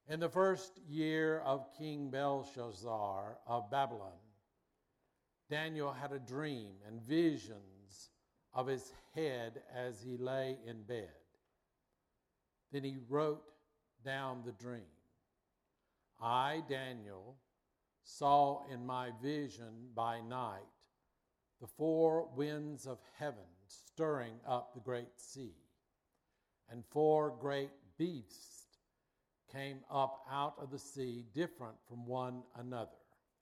In the first year of King Belshazzar of Babylon, Daniel had a dream and visions of his head as he lay in bed. Then he wrote down the dream. I, Daniel, saw in my vision by night the four winds of heaven stirring up the great sea, and four great beasts came up out of the sea, different from one another.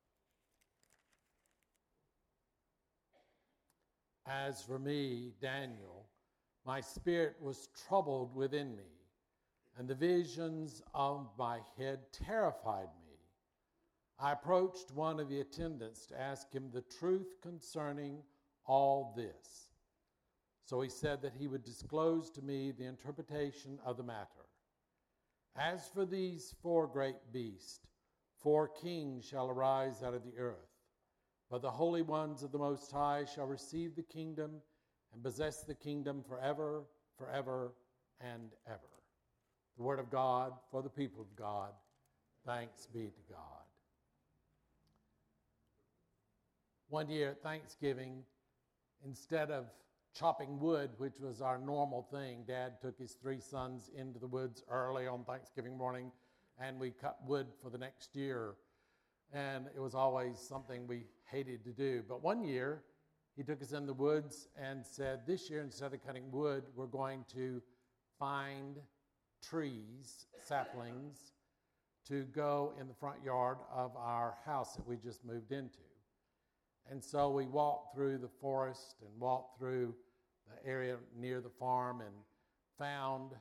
As for me, Daniel, my spirit was troubled within me, and the visions of my head terrified me. I approached one of the attendants to ask him the truth concerning all this. So he said that he would disclose to me the interpretation of the matter. As for these four great beasts, four kings shall arise out of the earth. But the holy ones of the Most High shall receive the kingdom and possess the kingdom forever, forever, and ever. The word of God for the people of God. Thanks be to God. One year at Thanksgiving, instead of chopping wood, which was our normal thing, Dad took his three sons into the woods early on Thanksgiving morning, and we cut wood for the next year. And it was always something we hated to do. But one year, he took us in the woods and said, this year, instead of cutting wood, we're going to find trees, saplings, to go in the front yard of our house that we just moved into. And so we walked through the forest and walked through the area near the farm and found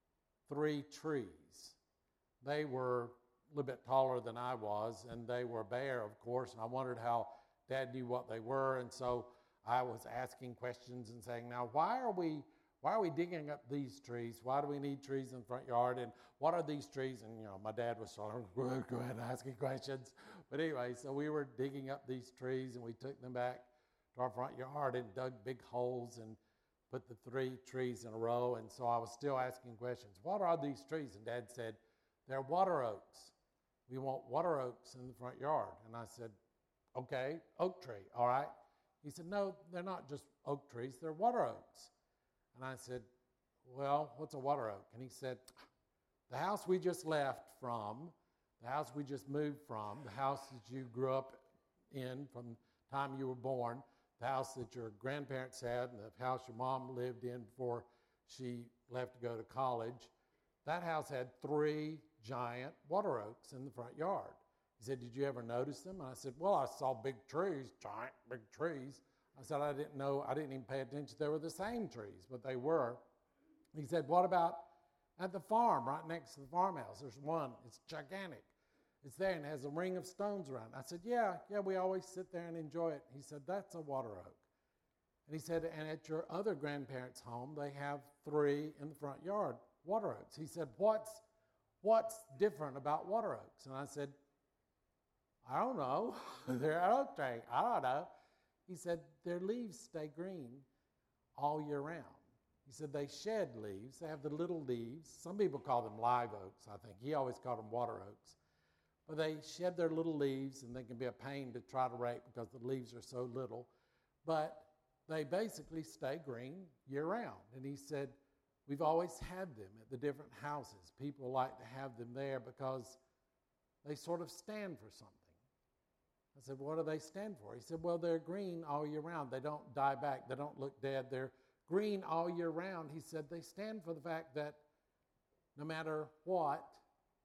3 trees. They were a little bit taller than I was, and they were bare, of course, and I wondered how Dad knew what they were, and so I was asking questions and saying, now, why are we digging up these trees? Why do we need trees in the front yard? And what are these trees? And, my dad was sort of, go ahead and asking questions. But anyway, so we were digging up these trees, and we took them back to our front yard and dug big holes and put the 3 trees in a row. And so I was still asking questions. What are these trees? And Dad said, they're water oaks. We want water oaks in the front yard. And I said, okay, oak tree, all right. He said, no, they're not just oak trees, they're water oaks. And I said, well, what's a water oak? And he said, the house we just left from, the house we just moved from, the house that you grew up in from the time you were born, the house that your grandparents had, and the house your mom lived in before she left to go to college, that house had 3 giant water oaks in the front yard. He said, did you ever notice them? And I said, well, I saw big trees, giant big trees. I said, I didn't even pay attention. They were the same trees, but they were. He said, what about at the farm, right next to the farmhouse? There's one. It's gigantic. It's there and it has a ring of stones around it. I said, yeah, we always sit there and enjoy it. He said, that's a water oak. And he said, and at your other grandparents' home, they have 3 in the front yard, water oaks. He said, what's different about water oaks? And I said, I don't know. They're an oak tree. I don't know. He said, their leaves stay green all year round. He said, they shed leaves. They have the little leaves. Some people call them live oaks, I think. He always called them water oaks. But they shed their little leaves, and they can be a pain to try to rake because the leaves are so little. But they basically stay green year round. And he said, we've always had them at the different houses. People like to have them there because they sort of stand for something. I said, what do they stand for? He said, well, they're green all year round. They don't die back. They don't look dead. They're green all year round. He said, they stand for the fact that no matter what,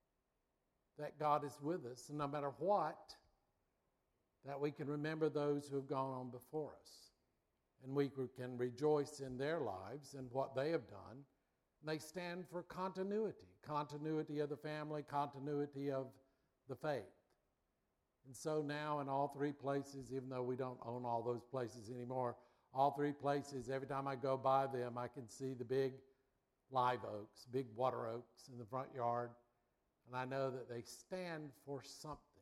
that God is with us. And no matter what, that we can remember those who have gone on before us. And we can rejoice in their lives and what they have done. And they stand for continuity of the family, continuity of the faith. And so now in all 3 places, even though we don't own all those places anymore, all 3 places, every time I go by them, I can see the big live oaks, big water oaks in the front yard. And I know that they stand for something.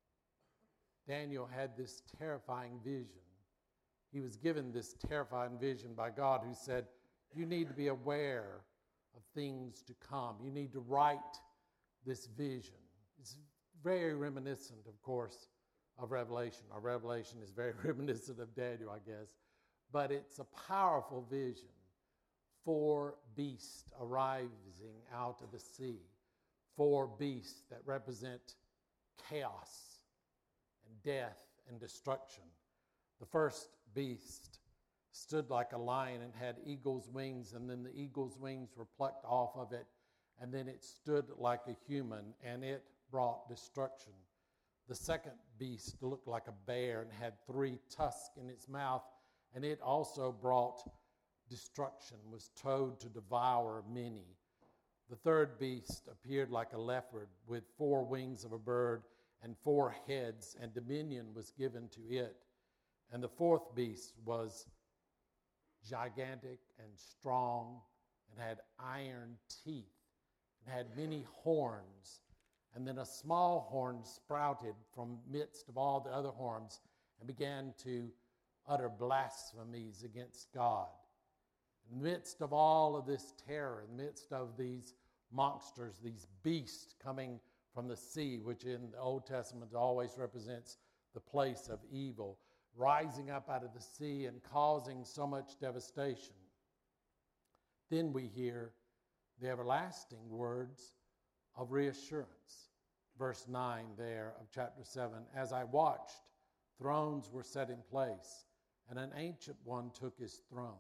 Daniel had this terrifying vision. He was given this terrifying vision by God, who said, you need to be aware of things to come. You need to write this vision. It's very reminiscent, of course, of Revelation. Our Revelation is very reminiscent of Daniel, I guess. But it's a powerful vision. 4 beasts arising out of the sea. 4 beasts that represent chaos and death and destruction. The first beast stood like a lion and had eagle's wings, and then the eagle's wings were plucked off of it, and then it stood like a human, and it brought destruction. The second beast looked like a bear and had 3 tusks in its mouth, and it also brought destruction, was towed to devour many. The third beast appeared like a leopard with 4 wings of a bird and 4 heads, and dominion was given to it. And the fourth beast was gigantic and strong and had iron teeth and had many horns. And then a small horn sprouted from midst of all the other horns and began to utter blasphemies against God. In the midst of all of this terror, in the midst of these monsters, these beasts coming from the sea, which in the Old Testament always represents the place of evil, rising up out of the sea and causing so much devastation. Then we hear the everlasting words of reassurance. Verse 9 there of chapter 7, as I watched, thrones were set in place, and an ancient one took his throne.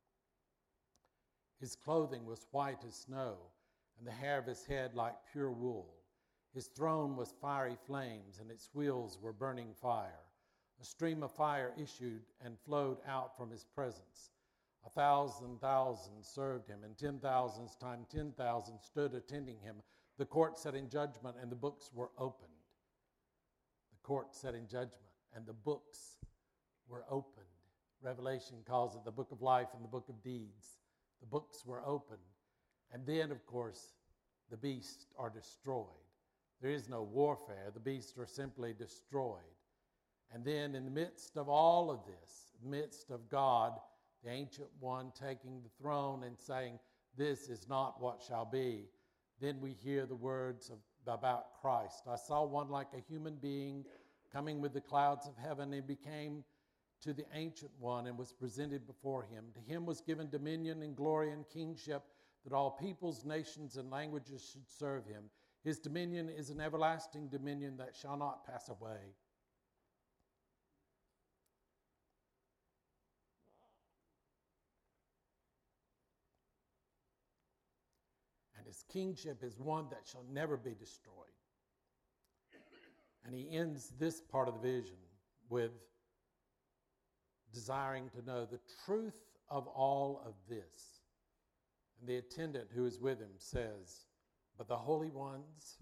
His clothing was white as snow, and the hair of his head like pure wool. His throne was fiery flames, and its wheels were burning fire. A stream of fire issued and flowed out from his presence. 1,000 served him, and 10,000 times 10,000 stood attending him. The court sat in judgment, and the books were opened. The court sat in judgment, and the books were opened. Revelation calls it the book of life and the book of deeds. The books were opened. And then, of course, the beasts are destroyed. There is no warfare. The beasts are simply destroyed. And then in the midst of all of this, in the midst of God, the Ancient One taking the throne and saying, this is not what shall be, then we hear the words about Christ. I saw one like a human being coming with the clouds of heaven, and became to the Ancient One and was presented before him. To him was given dominion and glory and kingship, that all peoples, nations, and languages should serve him. His dominion is an everlasting dominion that shall not pass away. And his kingship is one that shall never be destroyed. And he ends this part of the vision with desiring to know the truth of all of this. And the attendant who is with him says, but the holy ones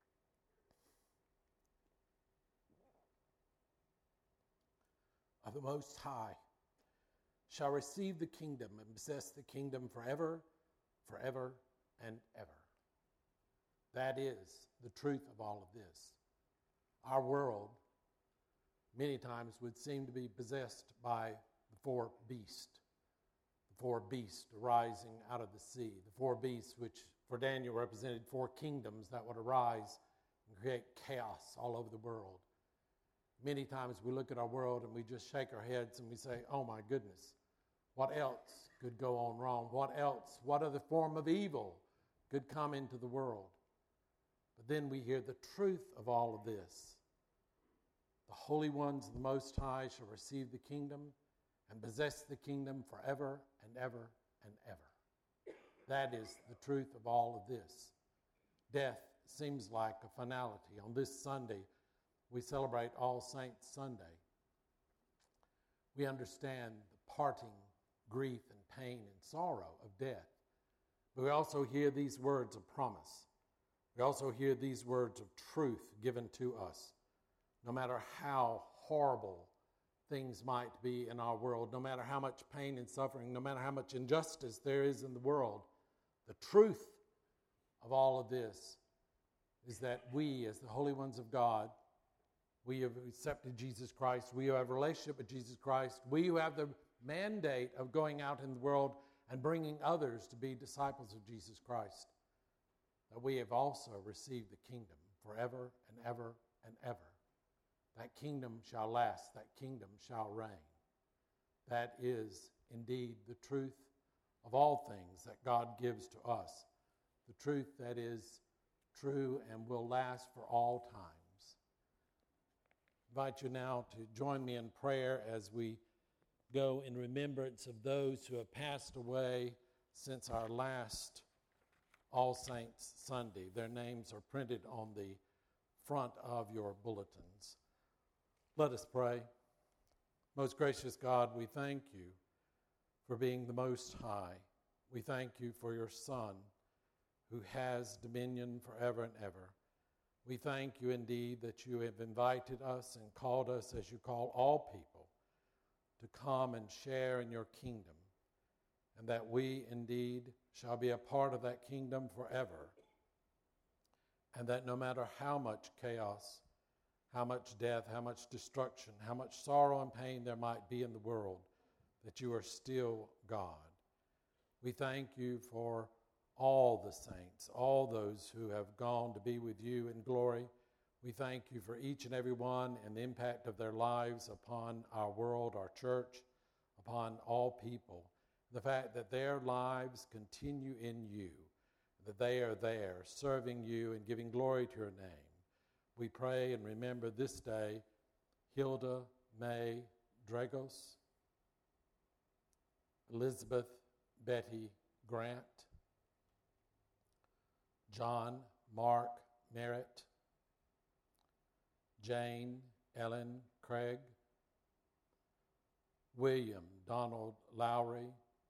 of the Most High shall receive the kingdom and possess the kingdom forever, forever, and ever. That is the truth of all of this. Our world many times would seem to be possessed by the 4 beasts. The 4 beasts arising out of the sea. The 4 beasts which for Daniel represented 4 kingdoms that would arise and create chaos all over the world. Many times we look at our world and we just shake our heads and we say, oh my goodness, what else could go on wrong? What else? What other form of evil could come into the world? But then we hear the truth of all of this. The holy ones of the Most High shall receive the kingdom and possess the kingdom forever and ever and ever. That is the truth of all of this. Death seems like a finality. On this Sunday, we celebrate All Saints Sunday. We understand the parting, grief, and pain and sorrow of death. But we also hear these words of promise. We also hear these words of truth given to us. No matter how horrible things might be in our world, no matter how much pain and suffering, no matter how much injustice there is in the world, the truth of all of this is that we, as the holy ones of God, we have accepted Jesus Christ, we who have a relationship with Jesus Christ, we who have the mandate of going out in the world and bringing others to be disciples of Jesus Christ, that we have also received the kingdom forever and ever and ever. That kingdom shall last, that kingdom shall reign. That is indeed the truth of all things that God gives to us, the truth that is true and will last for all times. I invite you now to join me in prayer as we go in remembrance of those who have passed away since our last All Saints Sunday. Their names are printed on the front of your bulletins. Let us pray. Most gracious God, we thank you for being the Most High. We thank you for your Son, who has dominion forever and ever. We thank you indeed that you have invited us and called us, as you call all people, to come and share in your kingdom, and that we indeed shall be a part of that kingdom forever, and that no matter how much chaos, how much death, how much destruction, how much sorrow and pain there might be in the world, that you are still God. We thank you for all the saints, all those who have gone to be with you in glory. We thank you for each and every one and the impact of their lives upon our world, our church, upon all people. The fact that their lives continue in you, that they are there serving you and giving glory to your name. We pray and remember this day Hilda May Dragos, Elizabeth Betty Grant, John Mark Merritt, Jane Ellen Craig, William Donald Lowry,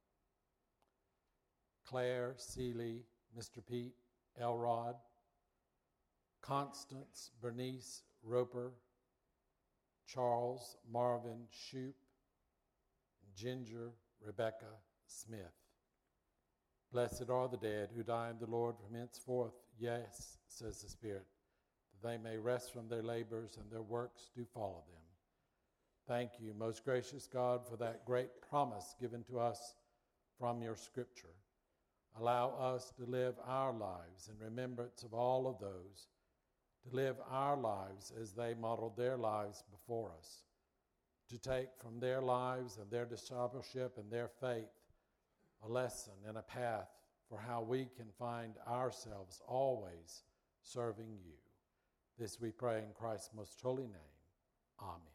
Claire Seeley, Mr. Pete Elrod, Constance Bernice Roper, Charles Marvin Shoup, and Ginger Rebecca Smith. Blessed are the dead who die in the Lord from henceforth. Yes, says the Spirit, that they may rest from their labors and their works do follow them. Thank you, most gracious God, for that great promise given to us from your Scripture. Allow us to live our lives in remembrance of all of those, to live our lives as they modeled their lives before us, to take from their lives and their discipleship and their faith a lesson and a path for how we can find ourselves always serving you. This we pray in Christ's most holy name. Amen.